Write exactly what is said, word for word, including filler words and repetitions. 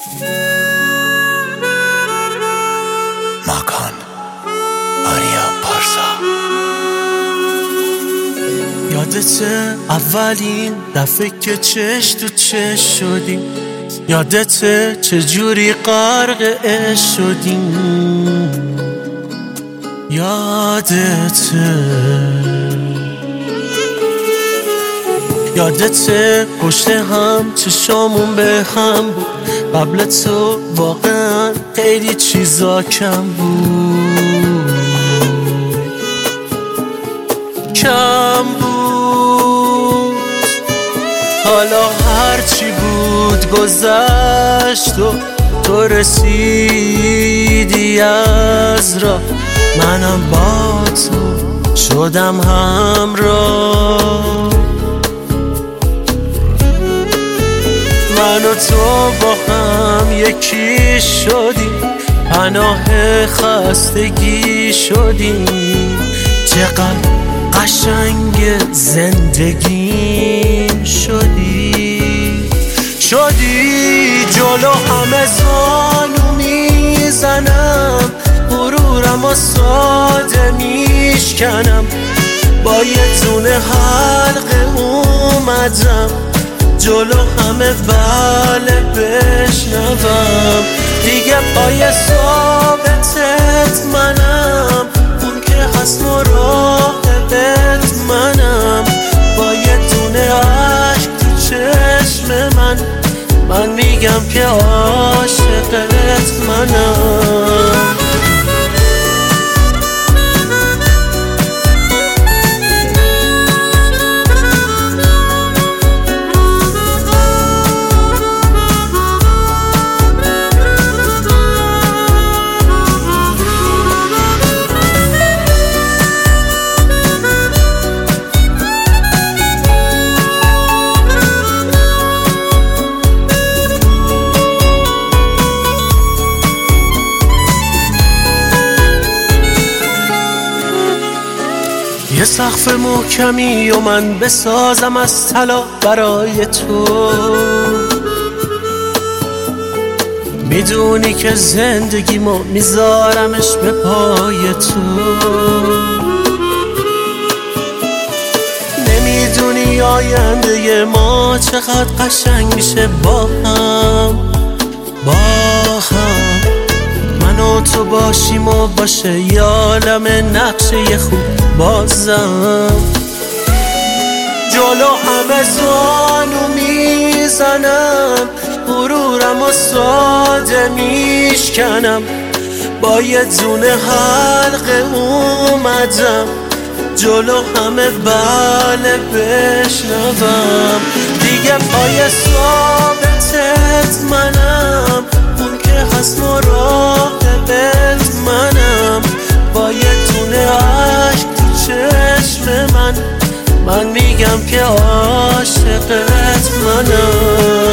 ماکان آریا پارسا. یادته اولین دفعه که چش تو چش شدیم؟ یادته چجوری غرق عشق شدیم؟ یادته یادته پشت هم چشامون به هم بود؟ قبل تو واقعا خیلی چیزا کم بود، کم بود. حالا هرچی بود گذشت و تو رسیدی از راه، منم با تو شدم همراه. من و تو با هم یکی شدیم، پناه خستگی شدیم. چقدر قشنگ زندگیم شدی، شدی. جلو همه زانو میزنم، غرورم و ساده میشکنم. با یه دونه حلقه اومدم جلو همه بله بشنوم. دیگه پای ثابتت منم، اون که هست مراقبت منم. با یه دونه عشق تو چشم من، من میگم که عاشقت منم. یه سقف محکمی و من بسازم از طلا برای تو. میدونی که زندگیمو میذارمش به پای تو. نمیدونی آینده ما چقدر قشنگ میشه با هم، با هم. من و تو باشیم و باشه یه عالم نقشه خوب بازم. جلو همه زانو میزنم، غرورم و ساده میشکنم. با یه دونه حلقه اومدم جلو همه بله بشنوم. دیگه پای ثابتت منم، اون که هست مراقبت منم. با یه دونه عشق تو چشم من، من میگم که عاشقت منم.